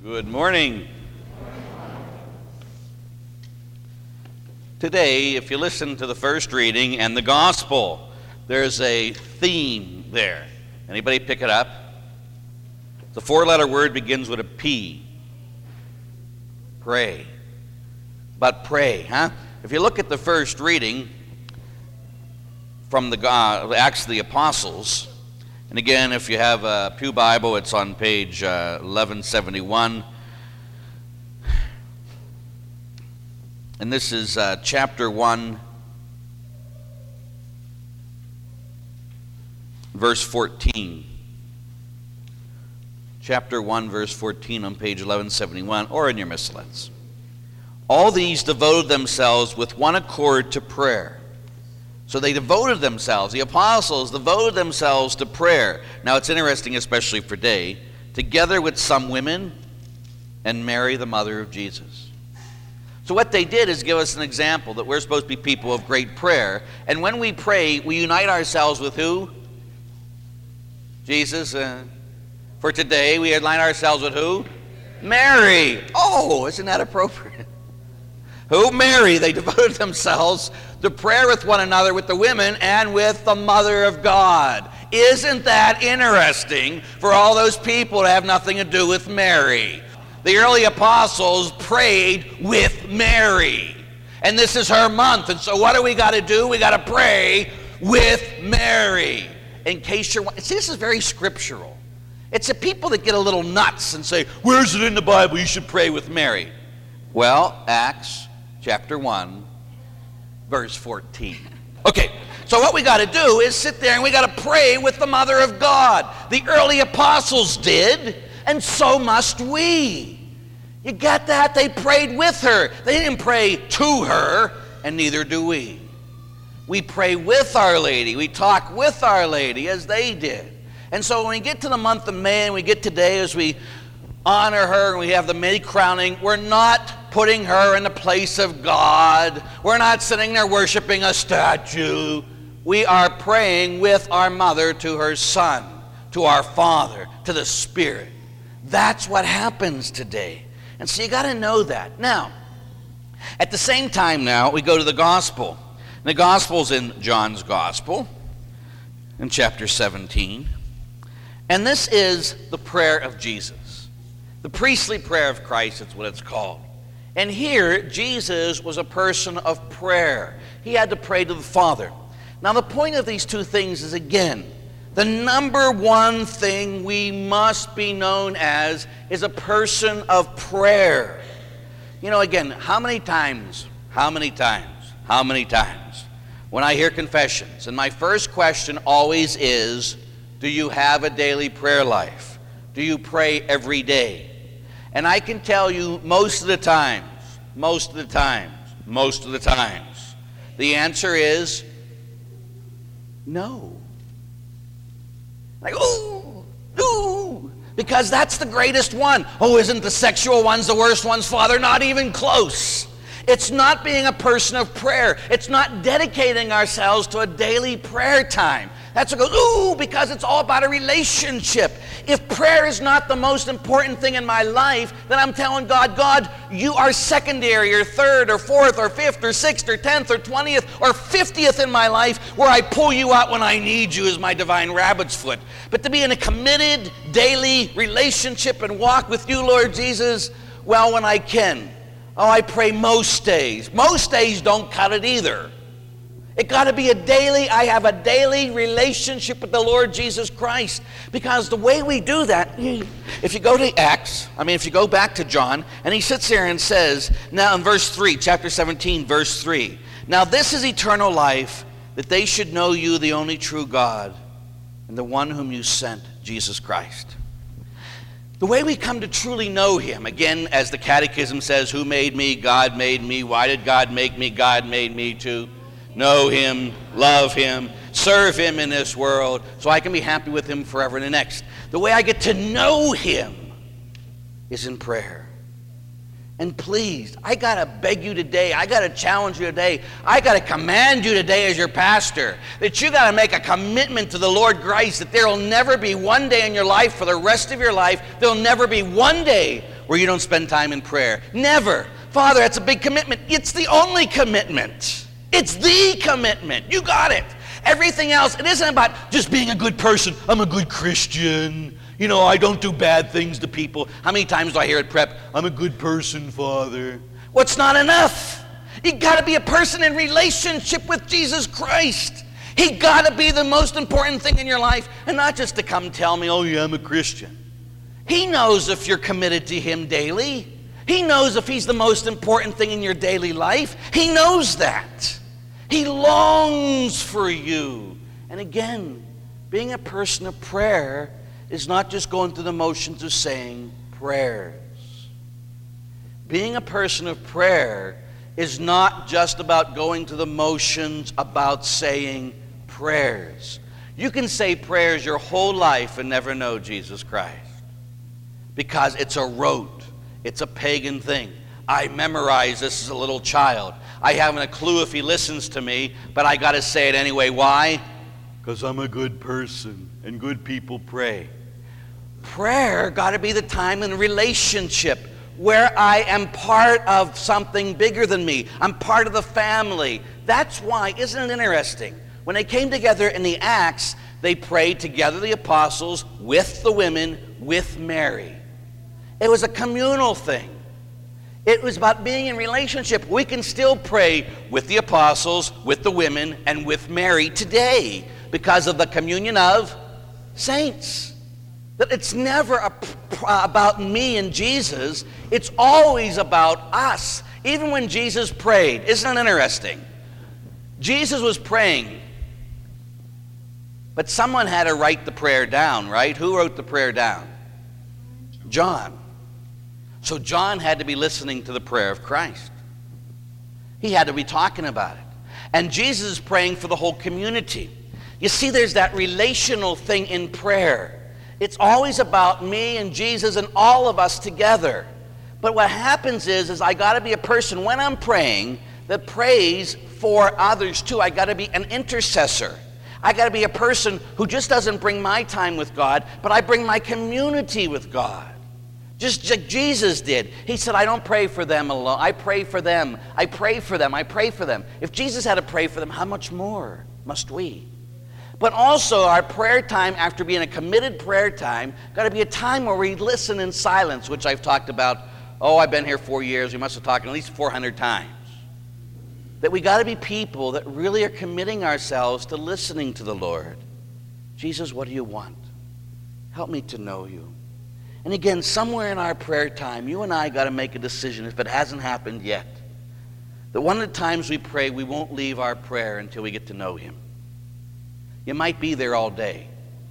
Good morning. Today, if you listen to the first reading and the gospel, there's a theme there. Anybody pick it up? The four-letter word begins with a P. Pray. But pray, huh? If you look at the first reading from the Acts of the Apostles, and again, if you have a Pew Bible, it's on page 1171. And this is chapter 1, verse 14. Chapter 1, verse 14 on page 1171, or in your missalets. All these devoted themselves with one accord to prayer. So they devoted themselves, the apostles devoted themselves to prayer. Now it's interesting, especially for today, together with some women and Mary, the mother of Jesus. So what they did is give us an example that we're supposed to be people of great prayer. And when we pray, we unite ourselves with who? Jesus. For today, we align ourselves with who? Mary. Oh, isn't that appropriate? Who? Mary. They devoted themselves to prayer with one another, with the women, and with the Mother of God. Isn't that interesting for all those people to have nothing to do with Mary? The early apostles prayed with Mary. And this is her month. And so what do we got to do? We got to pray with Mary. In case you're... See, this is very scriptural. It's the people that get a little nuts and say, where's it in the Bible you should pray with Mary? Well, Acts chapter 1, verse 14. Okay, so what we got to do is sit there and we got to pray with the Mother of God. The early apostles did, and so must we. You get that? They prayed with her. They didn't pray to her, and neither do we. We pray with Our Lady. We talk with Our Lady as they did. And so when we get to the month of May and we get today as we honor her and we have the May crowning, we're not putting her in the place of God. We're not sitting there worshiping a statue. We are praying with our mother to her Son, to our Father, to the Spirit. That's what happens today. And so you got to know that. Now, at the same time now, we go to the gospel. And the gospel's in John's gospel, in chapter 17. And this is the prayer of Jesus. The priestly prayer of Christ, it's what it's called. And here, Jesus was a person of prayer. He had to pray to the Father. Now, the point of these two things is, again, the number one thing we must be known as is a person of prayer. You know, again, how many times, when I hear confessions, and my first question always is, do you have a daily prayer life? Do you pray every day? And I can tell you most of the times, the answer is no. Like, ooh, because that's the greatest one. Oh, isn't the sexual ones the worst ones, Father? Not even close. It's not being a person of prayer. It's not dedicating ourselves to a daily prayer time. That's what goes, ooh, because it's all about a relationship. If prayer is not the most important thing in my life, then I'm telling God, God, you are secondary or third or fourth or fifth or sixth or 10th or 20th or 50th in my life, where I pull you out when I need you as my divine rabbit's foot. But to be in a committed daily relationship and walk with you, Lord Jesus, well, when I can. Oh, I pray most days. Most days don't cut it either. It got to be I have a daily relationship with the Lord Jesus Christ. Because the way we do that, if you go to if you go back to John, and he sits there and says, now in verse 3, chapter 17, verse 3, now this is eternal life, that they should know you, the only true God, and the one whom you sent, Jesus Christ. The way we come to truly know him, again, as the Catechism says, who made me? God made me. Why did God make me? God made me to know him, love him, serve him in this world, so I can be happy with him forever in the next. The way I get to know him is in prayer. And please, I got to beg you today, I got to challenge you today, I got to command you today as your pastor, that you got to make a commitment to the Lord Christ, that there will never be one day in your life, for the rest of your life, there will never be one day where you don't spend time in prayer. Never. Father, that's a big commitment. It's the only commitment. It's the commitment. You got it. Everything else, it isn't about just being a good person. I'm a good Christian. You know, I don't do bad things to people. How many times do I hear at prep, I'm a good person, Father? Well, it's not enough. You got to be a person in relationship with Jesus Christ. He got to be the most important thing in your life, and not just to come tell me, oh yeah, I'm a Christian. He knows if you're committed to him daily. He knows if he's the most important thing in your daily life. He knows that. He longs for you. And again, being a person of prayer is not just going through the motions of saying prayers. Being a person of prayer is not just about going through the motions about saying prayers. You can say prayers your whole life and never know Jesus Christ, because it's a rote. It's a pagan thing. I memorized this as a little child. I haven't a clue if he listens to me, but I got to say it anyway. Why? Because I'm a good person, and good people pray. Prayer got to be the time in relationship where I am part of something bigger than me. I'm part of the family. That's why, isn't it interesting? When they came together in the Acts, they prayed together, the apostles, with the women, with Mary. It was a communal thing. It was about being in relationship. We can still pray with the apostles, with the women, and with Mary today because of the communion of saints. That it's never about me and Jesus. It's always about us. Even when Jesus prayed, isn't it interesting? Jesus was praying, but someone had to write the prayer down, right? Who wrote the prayer down? John. So John had to be listening to the prayer of Christ. He had to be talking about it. And Jesus is praying for the whole community. You see, there's that relational thing in prayer. It's always about me and Jesus and all of us together. But what happens is I got to be a person when I'm praying that prays for others too. I got to be an intercessor. I got to be a person who just doesn't bring my time with God, but I bring my community with God. Just like Jesus did. He said, I don't pray for them alone. I pray for them. I pray for them. I pray for them. If Jesus had to pray for them, how much more must we? But also our prayer time, after being a committed prayer time, got to be a time where we listen in silence, which I've talked about. Oh, I've been here 4 years. We must have talked at least 400 times. That we got to be people that really are committing ourselves to listening to the Lord. Jesus, what do you want? Help me to know you. And again, somewhere in our prayer time, you and I got to make a decision, if it hasn't happened yet, that one of the times we pray, we won't leave our prayer until we get to know him. You might be there all day,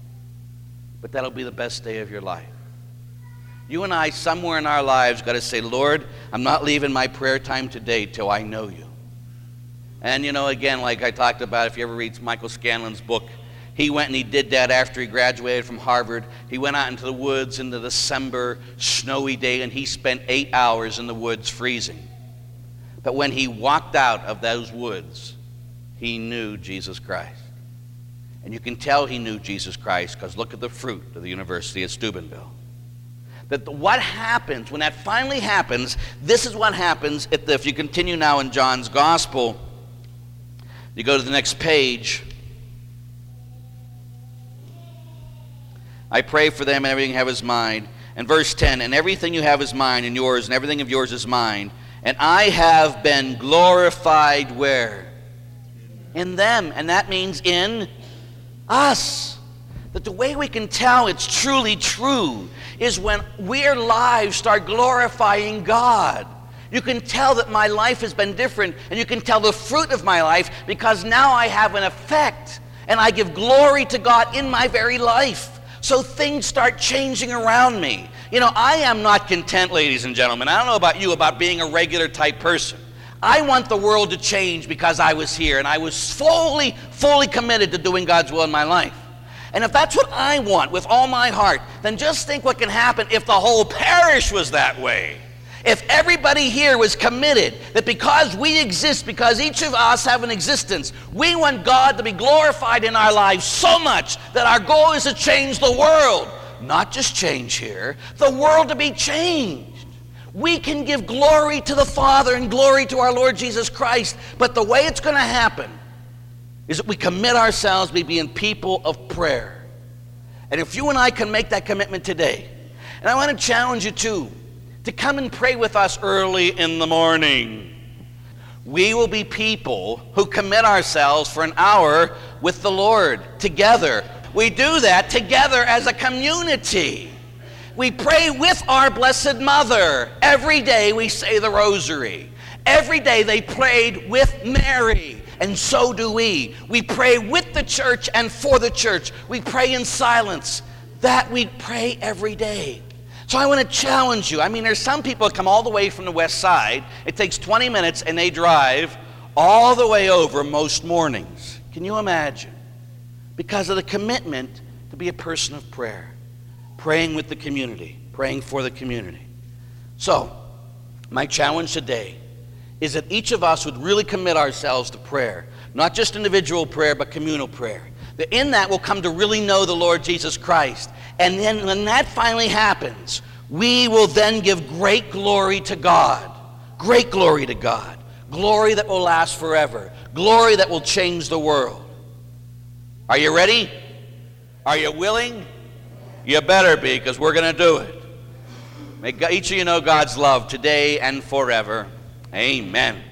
but that'll be the best day of your life. You and I, somewhere in our lives, got to say, Lord, I'm not leaving my prayer time today till I know you. And you know, again, like I talked about, if you ever read Michael Scanlon's book, he went and he did that after he graduated from Harvard. He went out into the woods in the December snowy day, and he spent 8 hours in the woods freezing. But when he walked out of those woods, he knew Jesus Christ. And you can tell he knew Jesus Christ because look at the fruit of the University of Steubenville. That what happens, when that finally happens, this is what happens if you continue now in John's Gospel. You go to the next page. I pray for them and everything you have is mine. And verse 10, and everything you have is mine and yours, and everything of yours is mine. And I have been glorified where? In them. And that means in us. That the way we can tell it's truly true is when our lives start glorifying God. You can tell that my life has been different, and you can tell the fruit of my life because now I have an effect, and I give glory to God in my very life. So things start changing around me. You know, I am not content, ladies and gentlemen. I don't know about you, about being a regular type person. I want the world to change because I was here, and I was fully committed to doing God's will in my life. And if that's what I want with all my heart, then just think what can happen if the whole parish was that way. If everybody here was committed that because we exist, because each of us have an existence, we want God to be glorified in our lives so much that our goal is to change the world. Not just change here, the world to be changed. We can give glory to the Father and glory to our Lord Jesus Christ, but the way it's going to happen is that we commit ourselves to being people of prayer. And if you and I can make that commitment today, and I want to challenge you too, to come and pray with us early in the morning. We will be people who commit ourselves for an hour with the Lord together. We do that together as a community. We pray with our Blessed Mother. Every day we say the Rosary. Every day they prayed with Mary, and so do we. We pray with the church and for the church. We pray in silence. That we pray every day. So I want to challenge you. I mean, there's some people that come all the way from the west side. It takes 20 minutes, and they drive all the way over most mornings. Can you imagine? Because of the commitment to be a person of prayer. Praying with the community, praying for the community. So, my challenge today is that each of us would really commit ourselves to prayer. Not just individual prayer, but communal prayer. That in that we'll come to really know the Lord Jesus Christ. And then when that finally happens, we will then give great glory to God. Great glory to God. Glory that will last forever. Glory that will change the world. Are you ready? Are you willing? You better be, because we're going to do it. May each of you know God's love today and forever. Amen.